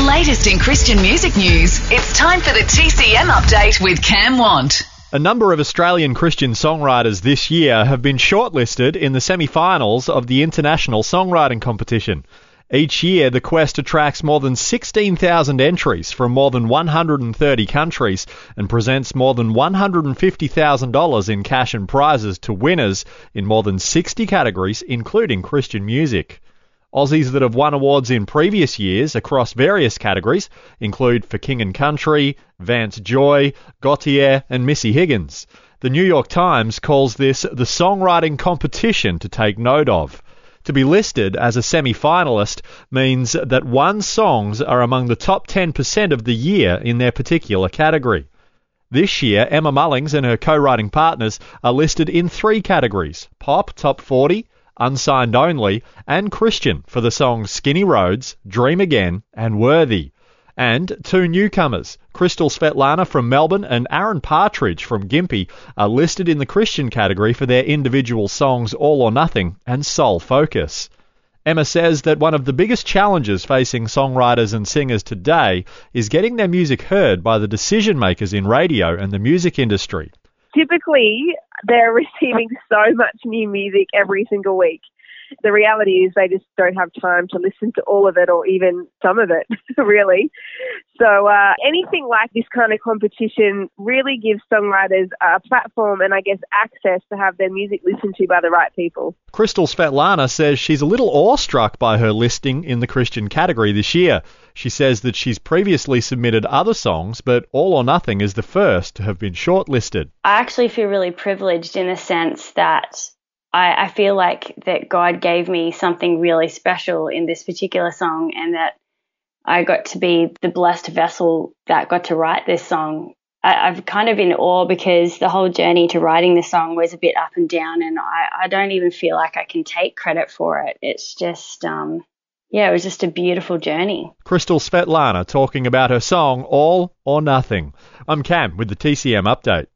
latest in Christian music news, it's time for the TCM update with Cam Want. A number of Australian Christian songwriters this year have been shortlisted in the semi-finals of the International Songwriting Competition. Each year, the quest attracts more than 16,000 entries from more than 130 countries and presents more than $150,000 in cash and prizes to winners in more than 60 categories, including Christian music. Aussies that have won awards in previous years across various categories include For King and Country, Vance Joy, Gautier and Missy Higgins. The New York Times calls this the songwriting competition to take note of. To be listed as a semi-finalist means that one's songs are among the top 10% of the year in their particular category. This year, Emma Mullings and her co-writing partners are listed in 3 categories: Pop Top 40, Unsigned Only, and Christian for the songs Skinny Roads, Dream Again, and Worthy. And 2 newcomers, Crystal Svetlana from Melbourne and Aaron Partridge from Gympie, are listed in the Christian category for their individual songs All or Nothing and Soul Focus. Emma says that one of the biggest challenges facing songwriters and singers today is getting their music heard by the decision makers in radio and the music industry. Typically, they're receiving so much new music every single week. The reality is they just don't have time to listen to all of it or even some of it, really. So anything like this kind of competition really gives songwriters a platform and, I guess, access to have their music listened to by the right people. Crystal Svetlana says she's a little awestruck by her listing in the Christian category this year. She says that she's previously submitted other songs, but All or Nothing is the first to have been shortlisted. I actually feel really privileged in the sense that I feel like that God gave me something really special in this particular song, and that I got to be the blessed vessel that got to write this song. I've kind of in awe because the whole journey to writing this song was a bit up and down, and I don't even feel like I can take credit for it. It's just, it was just a beautiful journey. Crystal Svetlana talking about her song All or Nothing. I'm Cam with the TCM update.